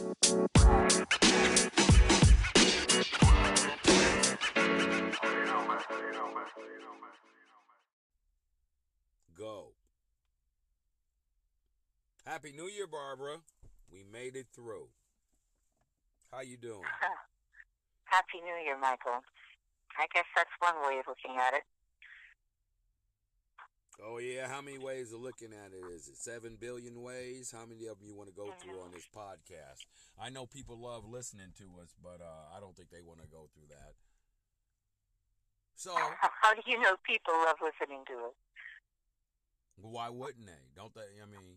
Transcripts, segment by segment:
Go. Happy New Year, Barbara. We made it through. How you doing? Happy New Year, Michael. I guess that's one way of looking at it. Oh, yeah. How many ways of looking at it is it? 7 billion ways? How many of them you want to go through on this podcast? I know people love listening to us, but I don't think they want to go through that. So, how do you know people love listening to us? Why wouldn't they? Don't they? I mean,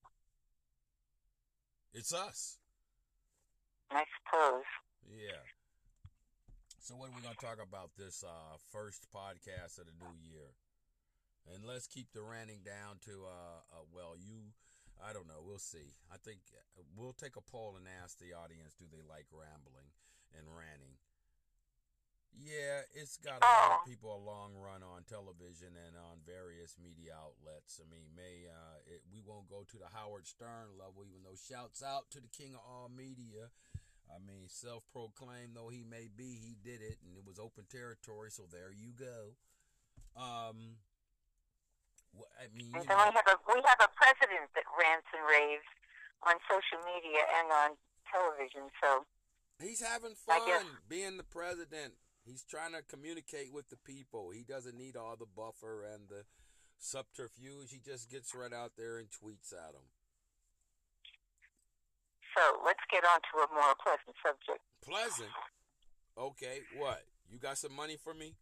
it's us. I suppose. Yeah. So what are we going to talk about this first podcast of the new year? And let's keep the ranting down to, I don't know. We'll see. I think we'll take a poll and ask the audience, do they like rambling and ranting? Yeah, it's got a lot of people a long run on television and on various media outlets. I mean, we won't go to the Howard Stern level, even though shouts out to the king of all media. I mean, self-proclaimed though he may be, he did it, and it was open territory, so there you go. I mean, and then we have a president that rants and raves on social media and on television, so he's having fun being the president. He's trying to communicate with the people. He doesn't need all the buffer and the subterfuge. He just gets right out there and tweets at them. So let's get on to a more pleasant subject. Pleasant? Okay, what? You got some money for me?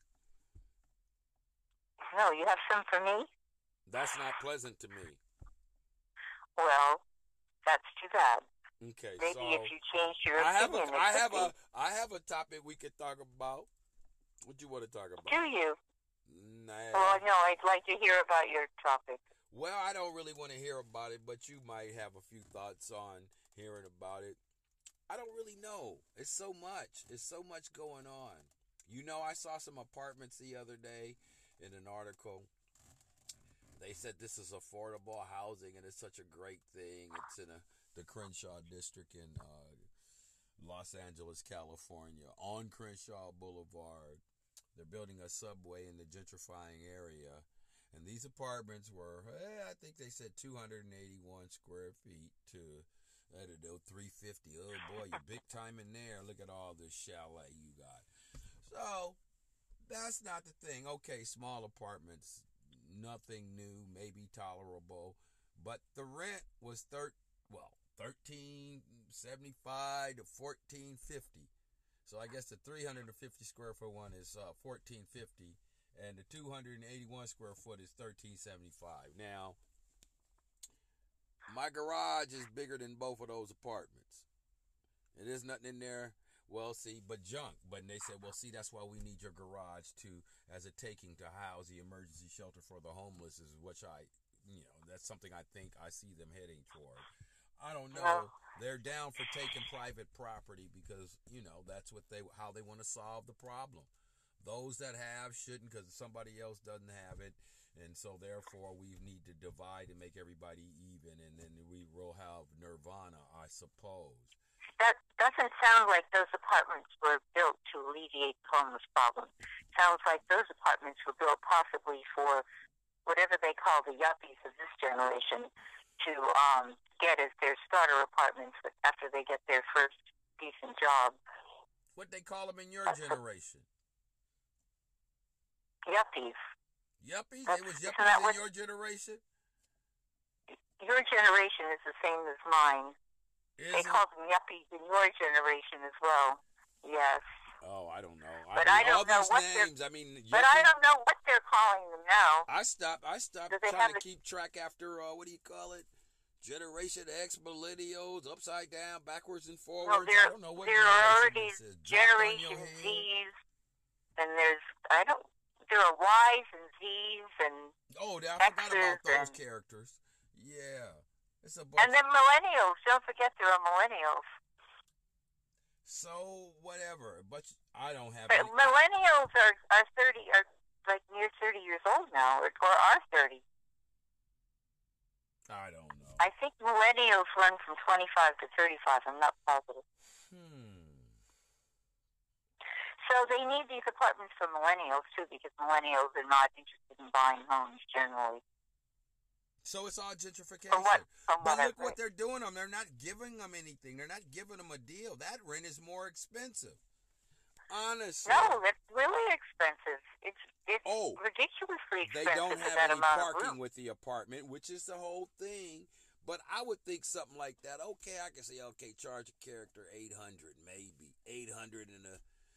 No, you have some for me? That's not pleasant to me. Well, that's too bad. Okay, maybe so if you change your opinion, I have a topic we could talk about. What you want to talk about? Do you? Nah. Well, no, I'd like to hear about your topic. Well, I don't really want to hear about it, but you might have a few thoughts on hearing about it. I don't really know. It's so much. It's so much going on. You know, I saw some apartments the other day in an article. They said this is affordable housing, and it's such a great thing. It's in the Crenshaw district in Los Angeles, California, on Crenshaw Boulevard. They're building a subway in the gentrifying area. And these apartments were, I think they said 281 square feet to, I don't know, 350. Oh, boy, you're big time in there. Look at all this chalet you got. So, that's not the thing. Okay, small apartments, nothing new, maybe tolerable. But the rent was $13.75 to $14.50. So I guess the 350 square foot one is $14.50, and the 281 square foot is $13.75. Now, my garage is bigger than both of those apartments. And there's nothing in there, but junk. But they said, that's why we need your garage as a taking to house the emergency shelter for the homeless, is which that's something I think I see them heading toward. I don't know. They're down for taking private property because, that's how they want to solve the problem. Those that have shouldn't because somebody else doesn't have it. And so, therefore, we need to divide and make everybody even. And then we will have nirvana, I suppose. That doesn't sound like those apartments were built to alleviate the homeless problem. Sounds like those apartments were built possibly for whatever they call the yuppies of this generation to get as their starter apartments after they get their first decent job. What they call them in your generation? Yuppies. Yuppies? They was yuppies in your generation? Your generation is the same as mine. They called them yuppies in your generation as well. Yes. Oh, I don't know. I don't know what names. But I don't know what they're calling them now. I stopped trying to keep track after what do you call it? Generation X, millennials, upside down, backwards and forwards. Well, I don't know what there are already this is. Generation Z's, and there are Y's and Z's and I forgot about those characters. Yeah. It's a bunch. And then millennials. Don't forget there are millennials. So whatever, but I don't have. But millennials are like near 30 years old now, or are 30. I don't know. I think millennials run from 25 to 35. I'm not positive. So they need these apartments for millennials, too, because millennials are not interested in buying homes generally. So it's all gentrification. But look what they're doing them. They're not giving them anything. They're not giving them a deal. That rent is more expensive. Honestly. No, it's really expensive. It's ridiculously expensive. They don't have any parking with the apartment, which is the whole thing. But I would think something like that. Okay, I can say, okay, charge a character $800, maybe $800 and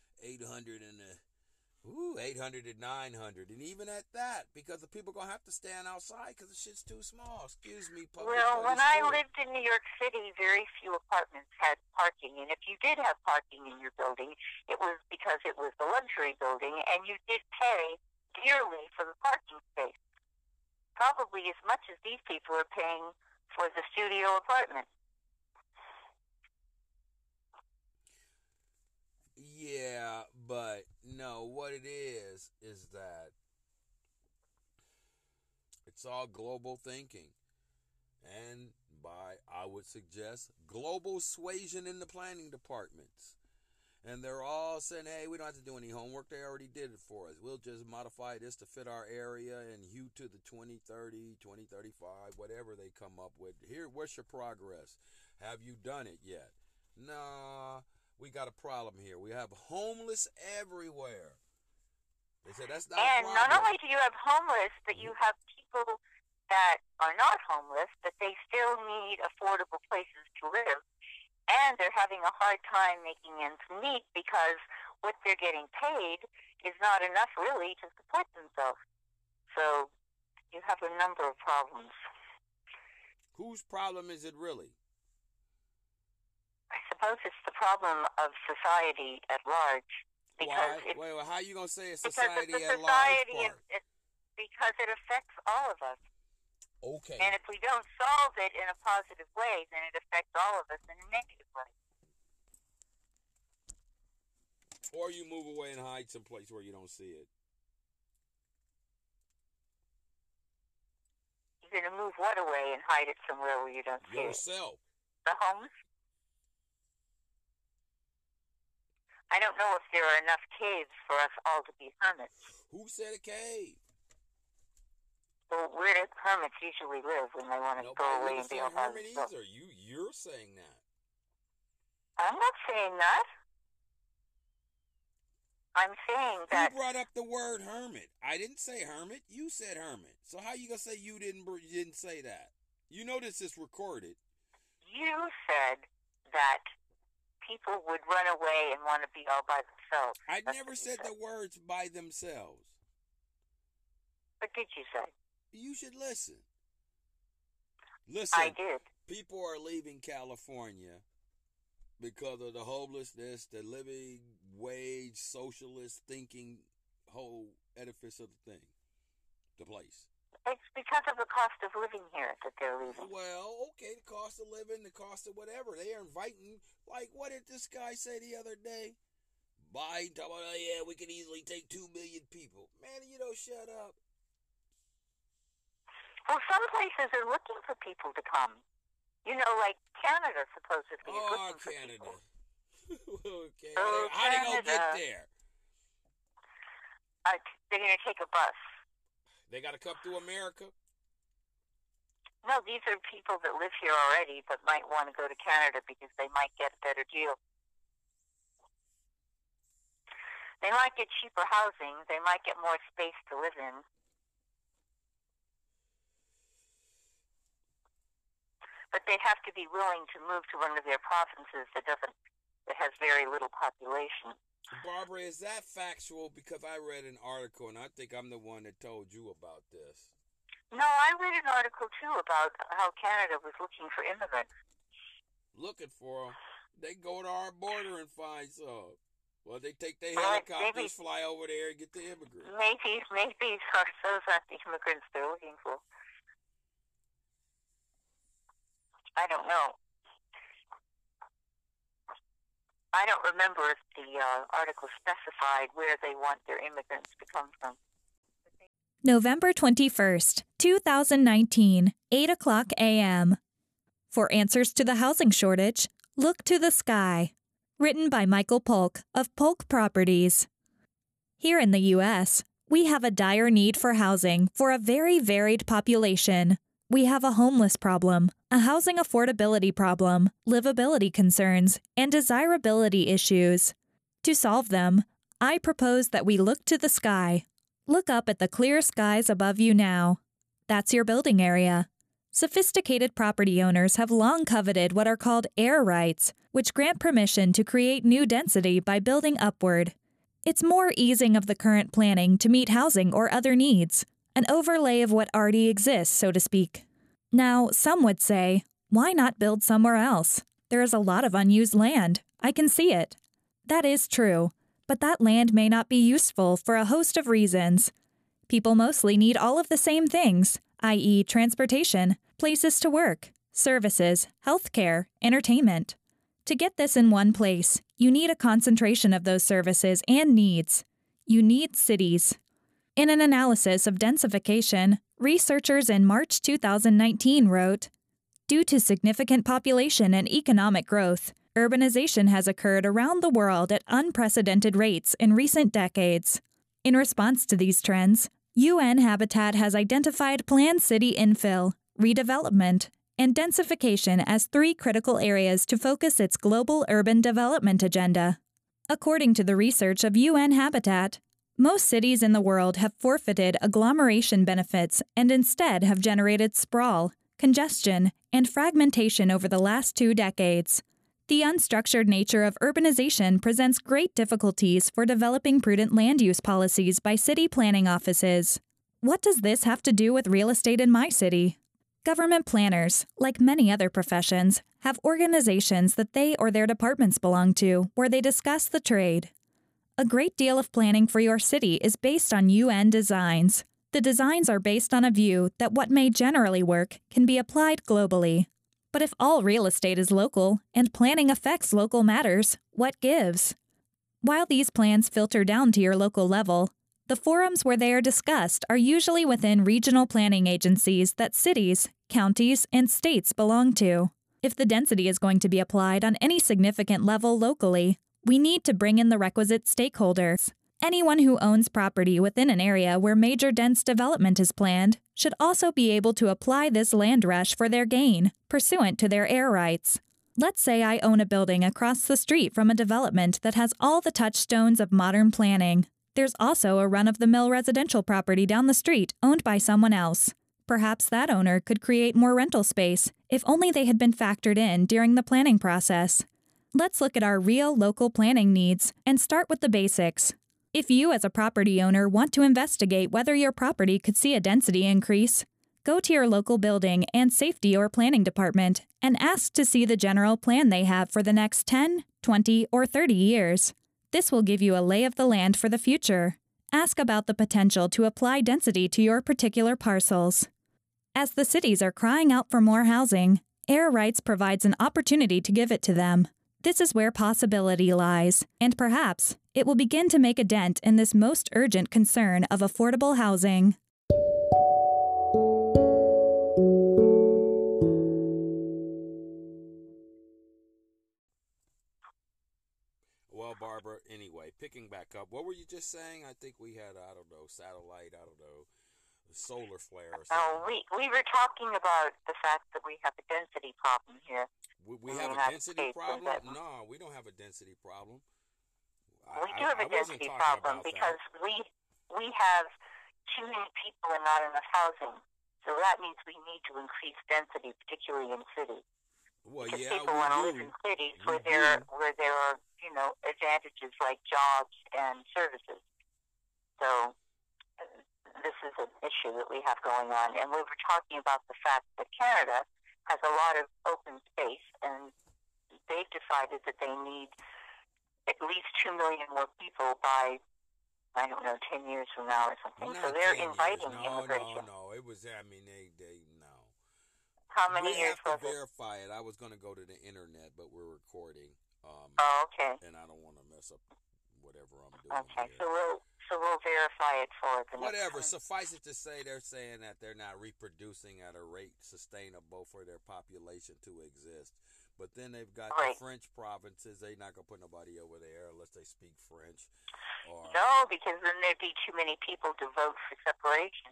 $900, and even at that, because the people gonna have to stand outside because the shit's too small. Excuse me, public. Well, when I lived in New York City, very few apartments had parking, and if you did have parking in your building, it was because it was the luxury building, and you did pay dearly for the parking space, probably as much as these people are paying for the studio apartment. Yeah, but no, what it is that it's all global thinking. And I would suggest, global suasion in the planning departments. And they're all saying, hey, we don't have to do any homework. They already did it for us. We'll just modify this to fit our area and hew to the 2030, 2035, whatever they come up with. Here, what's your progress? Have you done it yet? Nah. We got a problem here. We have homeless everywhere. They said that's not a problem. And not only do you have homeless, but you have people that are not homeless, but they still need affordable places to live. And they're having a hard time making ends meet because what they're getting paid is not enough really to support themselves. So you have a number of problems. Whose problem is it really? I suppose it's the problem of society at large. Because Wait, how are you going to say it's society at large part? Because it affects all of us. Okay. And if we don't solve it in a positive way, then it affects all of us in a negative way. Or you move away and hide someplace where you don't see it. You're going to move what away and hide it somewhere where you don't see it? Yourself. The homes? I don't know if there are enough caves for us all to be hermits. Who said a cave? Well, where do hermits usually live when they want to go away and be all by themselves? You're saying that. I'm not saying that. I'm saying that... You brought up the word hermit. I didn't say hermit. You said hermit. So how you going to say you didn't say that? You know this is recorded. You said that people would run away and want to be all by themselves. I never said the words by themselves. What did you say? You should listen. Listen. I did. People are leaving California because of the homelessness, the living wage, socialist thinking whole edifice of the thing, the place. It's because of the cost of living here that they're leaving. Well, okay, the cost of living, the cost of whatever. They are inviting, like, what did this guy say the other day? Biden talking about, oh, yeah, we could easily take 2 million people. Man, you don't shut up. Well, some places are looking for people to come. You know, like Canada supposedly is looking for people. Okay. How they gonna get there? They're going to take a bus. They got to come through America? No, these are people that live here already but might want to go to Canada because they might get a better deal. They might get cheaper housing. They might get more space to live in. But they have to be willing to move to one of their provinces that has very little population. Barbara, is that factual? Because I read an article, and I think I'm the one that told you about this. No, I read an article, too, about how Canada was looking for immigrants. Looking for them? They go to our border and find some. Well, they take their helicopters, fly over there, and get the immigrants. Maybe those aren't the immigrants they're looking for. I don't know. I don't remember if the article specified where they want their immigrants to come from. November 21st, 2019, 8 o'clock a.m. For answers to the housing shortage, look to the sky. Written by Michael Polk of Polk Properties. Here in the U.S., we have a dire need for housing for a very varied population. We have a homeless problem, a housing affordability problem, livability concerns, and desirability issues. To solve them, I propose that we look to the sky. Look up at the clear skies above you now. That's your building area. Sophisticated property owners have long coveted what are called air rights, which grant permission to create new density by building upward. It's more easing of the current planning to meet housing or other needs, an overlay of what already exists, so to speak. Now, some would say, why not build somewhere else? There is a lot of unused land. I can see it. That is true, but that land may not be useful for a host of reasons. People mostly need all of the same things, i.e., transportation, places to work, services, healthcare, entertainment. To get this in one place, you need a concentration of those services and needs. You need cities. In an analysis of densification, researchers in March 2019 wrote, "Due to significant population and economic growth, urbanization has occurred around the world at unprecedented rates in recent decades. In response to these trends, UN Habitat has identified planned city infill, redevelopment, and densification as 3 critical areas to focus its global urban development agenda." According to the research of UN Habitat, most cities in the world have forfeited agglomeration benefits and instead have generated sprawl, congestion, and fragmentation over the last 2 decades. The unstructured nature of urbanization presents great difficulties for developing prudent land use policies by city planning offices. What does this have to do with real estate in my city? Government planners, like many other professions, have organizations that they or their departments belong to where they discuss the trade. A great deal of planning for your city is based on UN designs. The designs are based on a view that what may generally work can be applied globally. But if all real estate is local and planning affects local matters, what gives? While these plans filter down to your local level, the forums where they are discussed are usually within regional planning agencies that cities, counties, and states belong to. If the density is going to be applied on any significant level locally, we need to bring in the requisite stakeholders. Anyone who owns property within an area where major dense development is planned should also be able to apply this land rush for their gain, pursuant to their air rights. Let's say I own a building across the street from a development that has all the touchstones of modern planning. There's also a run-of-the-mill residential property down the street owned by someone else. Perhaps that owner could create more rental space if only they had been factored in during the planning process. Let's look at our real local planning needs and start with the basics. If you as a property owner want to investigate whether your property could see a density increase, go to your local building and safety or planning department and ask to see the general plan they have for the next 10, 20, or 30 years. This will give you a lay of the land for the future. Ask about the potential to apply density to your particular parcels. As the cities are crying out for more housing, air rights provides an opportunity to give it to them. This is where possibility lies, and perhaps it will begin to make a dent in this most urgent concern of affordable housing. Well, Barbara, anyway, picking back up, what were you just saying? I think we had, satellite, solar flare or something. We were talking about the fact that we have a density problem here. We have a density problem? No, we don't have a density problem. We do have a density problem because we have too many people and not enough housing. So that means we need to increase density, particularly in cities. Well, because yeah, people want to live in cities where there are advantages like jobs and services. So this is an issue that we have going on, and we were talking about the fact that Canada has a lot of open space, and they've decided that they need at least 2 million more people by, 10 years from now or something. So they're inviting immigration. No. It was, they no. How many years was it? We have to verify it. I was going to go to the internet, but we're recording. Okay. And I don't want to mess up whatever I'm doing. Okay, here. so So we'll verify it for the Whatever. next time. Suffice it to say, they're saying that they're not reproducing at a rate sustainable for their population to exist. But then they've got Right. the French provinces. They're not going to put nobody over there unless they speak French. Or, No, because then there'd be too many people to vote for separation.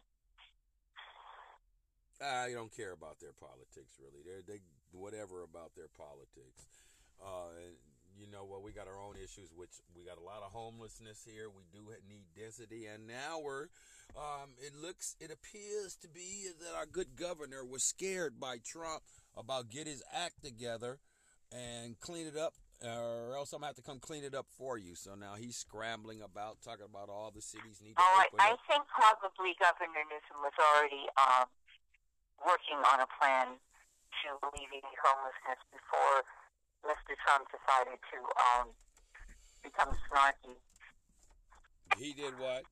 I don't care about their politics, really. They whatever about their politics. And you know what? We got our own issues, which we got a lot of homelessness here. We do need density, and now it appears to be that our good governor was scared by Trump about get his act together and clean it up, or else I'm gonna have to come clean it up for you. So now he's scrambling about, talking about all the cities need to open I up. think probably Governor Newsom was already working on a plan to alleviate homelessness before Mr. Trump decided to become snarky. He did what?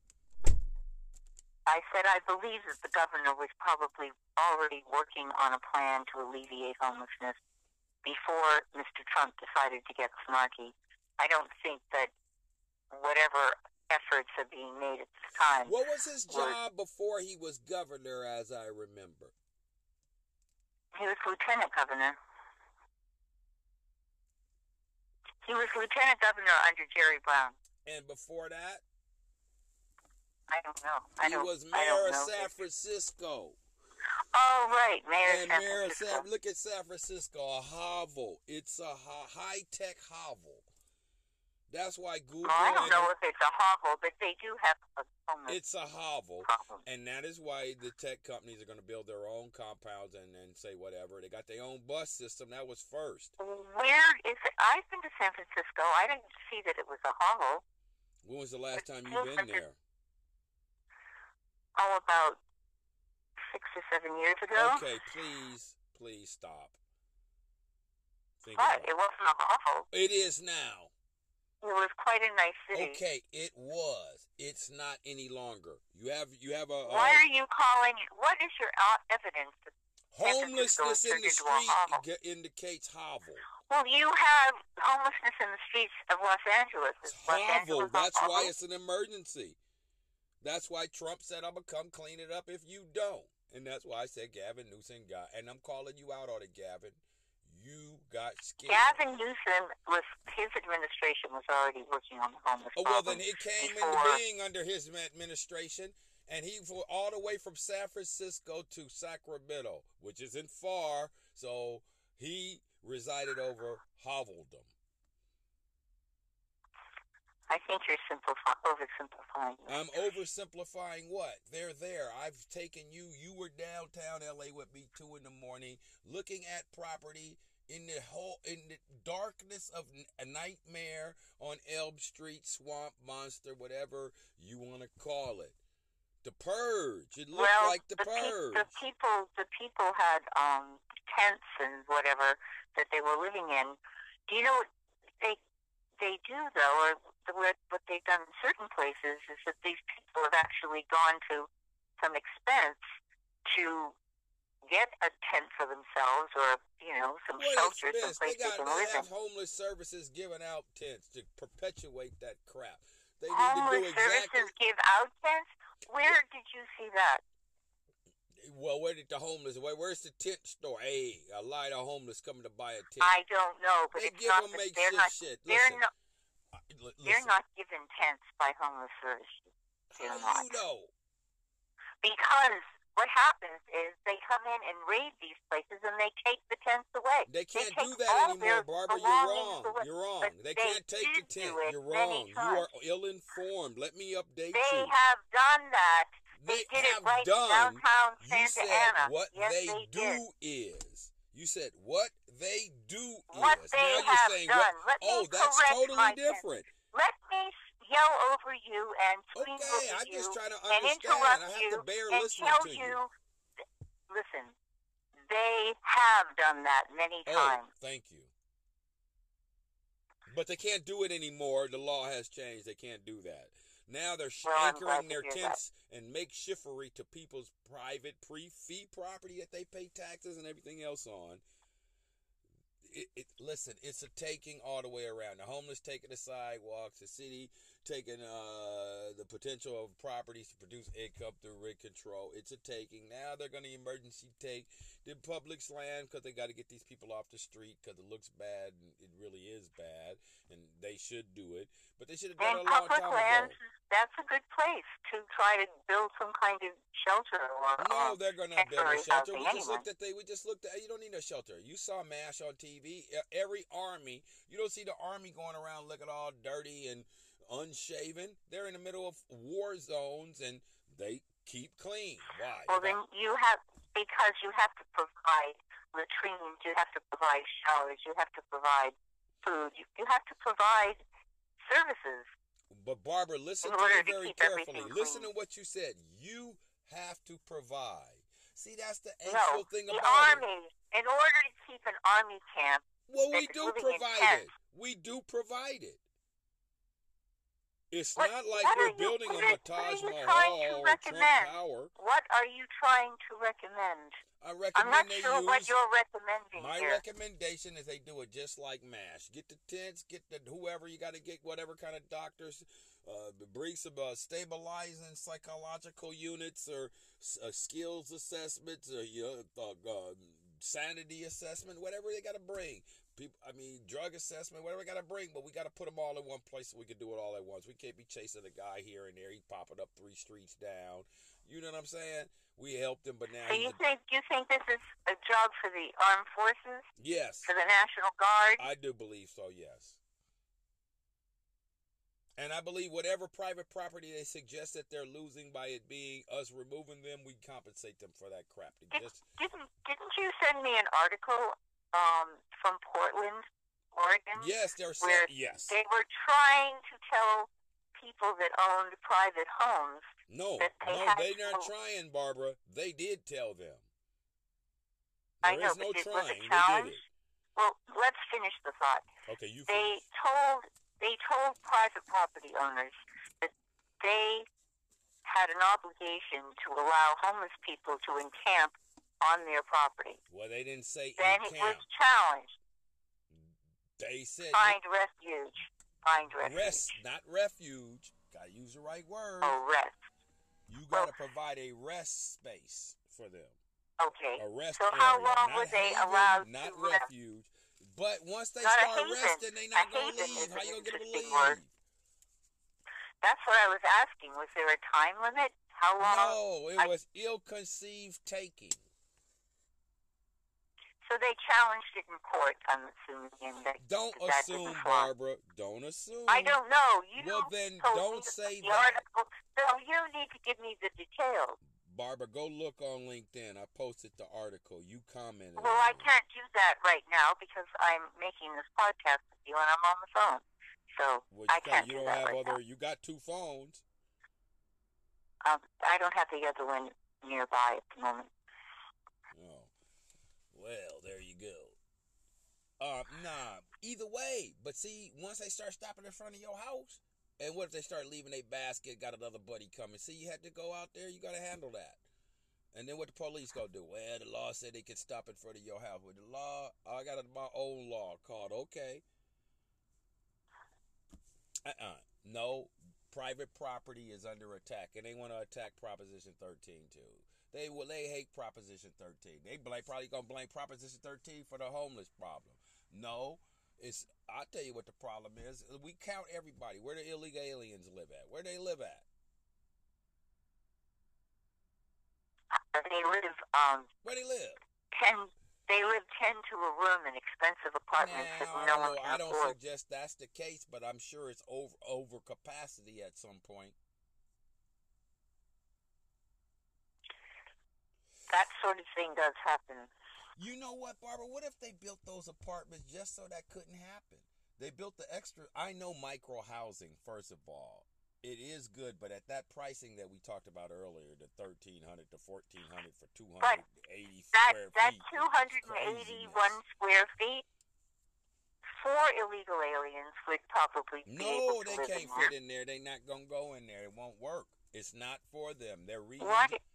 I said I believe that the governor was probably already working on a plan to alleviate homelessness before Mr. Trump decided to get snarky. I don't think that whatever efforts are being made at this time. What was his job before he was governor, as I remember? He was lieutenant governor. He was lieutenant governor under Jerry Brown. And before that? I don't know. He was mayor of San Francisco. Oh, right. Mayor of San Francisco. Look at San Francisco, a hovel. It's a high-tech hovel. That's why Google... I don't know if it's a hovel, but they do have a homeless It's a hovel. problem. And that is why the tech companies are going to build their own compounds and say whatever. They got their own bus system. That was first. Where is it? I've been to San Francisco. I didn't see that it was a hovel. When was the last time you've been there? Oh, about 6 or 7 years ago. Okay, please stop. But it wasn't a hovel. It is now. It was quite a nice city. Okay, it was. It's not any longer. You have a. Why are you calling it? What is your evidence? That homelessness in the San Francisco turned into a street indicates hovel. Well, you have homelessness in the streets of Los Angeles. It's Los hovel. Angeles That's hovel? why it's an emergency. That's why Trump said, I'm going to come clean it up if you don't. And that's why I said Gavin Newsom got. And I'm calling you out on it, Gavin. You got scared. Gavin Newsom, his administration was already working on the homeless Oh, well, problem then it came before. into being under his administration. And he flew all the way from San Francisco to Sacramento, which isn't far. So he resided over hoveldom. I think you're oversimplifying. I'm oversimplifying what? They're there. I've taken you. You were downtown LA with me 2 a.m, looking at property in the darkness of a nightmare on Elm Street, Swamp Monster, whatever you want to call it. The Purge. It looked like the Purge. The people had tents and whatever that they were living in. Do you know what they do though, or what they've done in certain places is that these people have actually gone to some expense to get a tent for themselves, or some shelter, some place they can live in. They have homeless services giving out tents to perpetuate that crap. They need Homeless to do exactly. services give out tents? Where did you see that? Well, where did the homeless? Where's the tent store? Hey, a lot of homeless coming to buy a tent. I don't know, but they it's give not them that makeshift they're not. shit. They're not given tents by homeless services. How do you know? Because what happens is they come in and raid these places and they take the tents away. They can't take do that all anymore, their Barbara. You're belongings wrong. away. You're wrong. But They can't take the did tent. do it You're many wrong. You times. are ill-informed. Let me update They you. have done that. They did it have right done. downtown You Santa said Ana. what Yes, they did. do is. You said what they do What is. they Now you're have saying done. what? Let me Oh, that's correct totally myself. different. Let me yell over you and scream Okay, over I'm you just trying to and understand. interrupt I have you to bear and listening tell to you. Listen, they have done that many times. Oh, thank you. But they can't do it anymore. The law has changed. They can't do that. Now they're anchoring their tents and makeshiftery to people's private pre-fee property that they pay taxes and everything else on. listen, it's a taking all the way around. The homeless taking the sidewalks, the city taking the potential of properties to produce income through rent control. It's a taking. Now they're going to emergency take the public's land because they got to get these people off the street because it looks bad, and it really is bad, and they should do it. But they should have done it a long time ago. That's a good place to try to build some kind of shelter or no, they're going to build a shelter. We just looked at. You don't need no shelter. You saw MASH on TV. Every army. You don't see the army going around looking all dirty and unshaven. They're in the middle of war zones and they keep clean. Why? Well, then because you have to provide latrines, you have to provide showers, you have to provide food, you have to provide services. But Barbara, listen to me very carefully. Listen to what you said. You have to provide. See, that's the actual thing about the army, in order to keep an army camp. Well, we do provide it. We do provide it. It's not like we're building a Taj Mahal or Trump Tower. What are you trying to recommend? I'm not sure what you're recommending. My recommendation is they do it just like MASH. Get the tents, get the whoever you got to get, whatever kind of doctors, bring some stabilizing psychological units or skills assessments or sanity assessment, whatever they got to bring. Drug assessment, whatever we got to bring, but we got to put them all in one place so we can do it all at once. We can't be chasing a guy here and there. He's popping up 3 streets down. You know what I'm saying? We helped him, but now. So you think this is a job for the armed forces? Yes. For the National Guard? I do believe so, yes. And I believe whatever private property they suggest that they're losing by it being us removing them, we compensate them for that crap. Didn't you send me an article from Portland, Oregon? Yes, yes. They were trying to tell people that owned private homes. They're not trying, Barbara. They did tell them. There is no trying. They did it. Well, let's finish the thought. Okay, you finish. They told private property owners that they had an obligation to allow homeless people to encamp on their property. Well, they didn't say then encamp. It was challenged. They said find refuge. Rest, not refuge. Gotta use the right word. Oh, rest. You gotta provide a rest space for them. Okay. A rest so area. How long were they allowed not to refuge. rest? But once they start resting, they not gonna leave. How you gonna get them to leave? Word. That's what I was asking. Was there a time limit? How long? No, it was ill-conceived taking. So they challenged it in court, I'm assuming. Don't assume, Barbara. Don't assume. I don't know. Then don't say that. Article. So you need to give me the details. Barbara, go look on LinkedIn. I posted the article. You commented. Well, I can't do that right now because I'm making this podcast with you and I'm on the phone. So I can't do that right now. You got 2 phones. I don't have the other one nearby at the moment. Oh. Well, there you go. Nah, either way. But see, once they start stopping in front of your house, and what if they start leaving a basket, got another buddy coming? See, you had to go out there, you got to handle that. And then what the police gonna do? Well, the law said they could stop in front of your house. With the law, I got my own law called, okay. No, private property is under attack, and they want to attack Proposition 13 too. They hate Proposition 13. They probably gonna blame Proposition 13 for the homeless problem. No, I'll tell you what the problem is. We count everybody. Where the illegal aliens live at? Where they live at? They live. Where they live? They live 10 to a room in expensive apartments that no one can afford. I don't suggest that's the case, but I'm sure it's over capacity at some point. That sort of thing does happen. You know what, Barbara? What if they built those apartments just so that couldn't happen? They built the extra. I know micro housing, first of all. It is good, but at that pricing that we talked about earlier, the $1,300 to $1,400 for 280 square feet. That 281 square feet, 4 illegal aliens would probably be able to they live can't fit in there. They're not going to go in there. It won't work. It's not for them. They're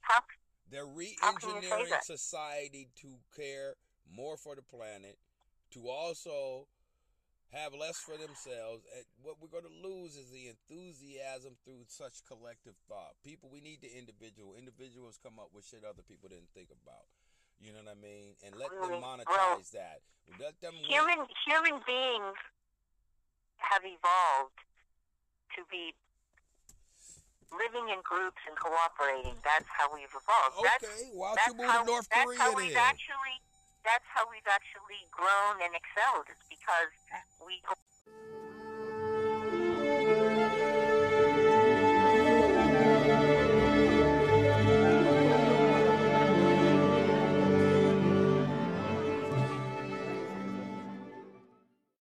re-engineering society to care more for the planet, to also have less for themselves. And what we're going to lose is the enthusiasm through such collective thought. People, we need the individual. Individuals come up with shit other people didn't think about. You know what I mean? And let them monetize that. Let them human beings have evolved to be living in groups and cooperating. That's how we've evolved. Okay, why don't you move to North Korea then? That's how we've actually grown and excelled. It's because we